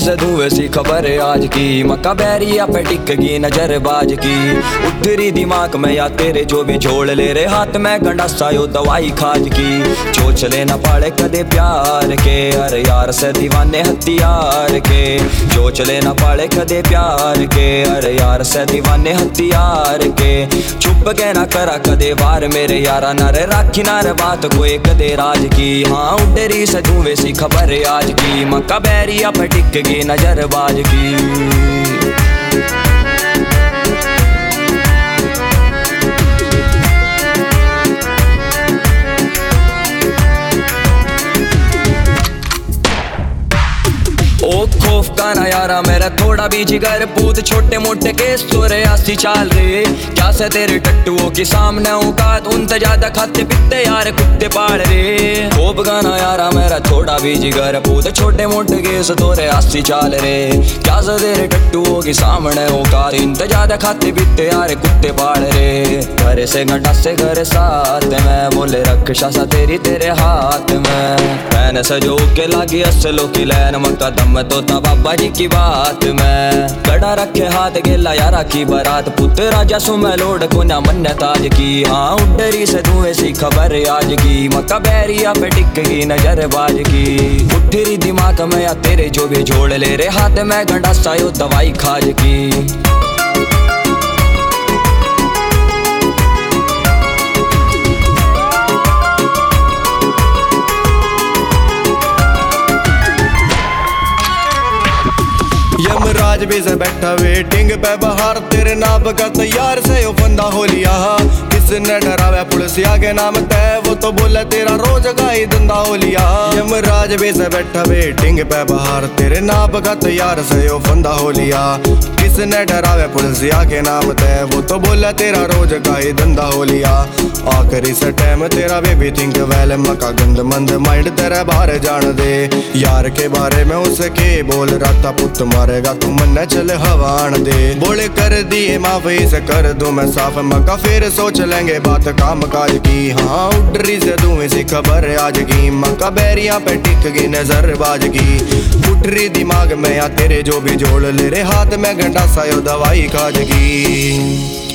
से धुएं सी खबर आज की, मक्का बैरिया पे टिक गई नजर बाज की। उतरी दिमाग में या तेरे जो भी झोल ले रे, हाथ में गंडासा यो दवाई खाज की। चोच लेना पड़े कदे प्यार के, अरे यार से दीवाने हथियार के। चोच लेना पड़े कदे प्यार के, अरे यार से दीवाने हथियार के। चुप के ना करा कदे वार मेरे यारा, ना रे राखी ना रे बात कोई कदे राज की। हाँ उडरी से धुएं सी खबर आज की, मक्का बैरिया पे टिक गई नजर बाज की। ओ खौफ का ना यारा मेरा थोड़ा भी जिगर, पूत छोटे मोटे केस तोरे आसी चाल रे। क्या से तेरे टट्टुओं के सामने औकात, उनसे ज्यादा खाते पीते यार कुत्ते पाड़ रे। खौफ का ना यारा मेरा थोड़ा भी जिगर, पूत छोटे मोटे केस तोरे आसी चाल रे। क्या से तेरे टट्टुओं के सामने औकात, इनसे ज्यादा खाते पीते यार कुत्ते पाड़ रे। घर से घंटा से घर साथ में, बोले रक्षा सा तेरी तेरे हाथ में। मैंने सजो के लागी असलों की लैन, मक्का दम तो था बाबा जी की बात में। कड़ा रखे हाथ गेला यारा की बारात, पुत्र राजा सुमे लोड को ना मन ताज की। हाँ उडरी से धुएं सी खबर आज की, मक्का बैरिया पे टिक गई नजर बाज की। उठरी दिमाग में या तेरे जो भी झोल ले रे, हाथ में गंडासा यो दवाई खाज की। यमराज भी से बैठा वेटिंग पे बाहर, तेरे नाम का तैयार से यो बंदा हो लिया। किसने डरावे पुलिसिया के नाम तय, वो तो बोला तेरा रोज का ही धंधा हो लिया। यमराज भी से बैठा वेटिंग पे बाहर, तेरे नाम का तैयार से यो बंदा हो लिया। किसने डरावे पुलिसिया के नाम तय, वो तो बोला तेरा रोज का ही धंधा हो लिया। आखिरी से टाइम तेरा बेबी थिंक वेल, मका गंद मंद माइंड तेरा बाहर जान दे। यार के बारे में उसके बोल रहा था, पुत मारेगा तू मन चल हवान दे। बोले कर दिए माफी से कर दूं मैं साफ, मका फिर सोच लेंगे बात काम काज की। हाँ उडरी से धुएं सी खबर आज की, मक्का बैरिया पे टिक गई नजर बाज की। उठरी दिमाग में या तेरे जो भी जोड़ ले रे, हाथ में गंडासा यो दवाई खाज की।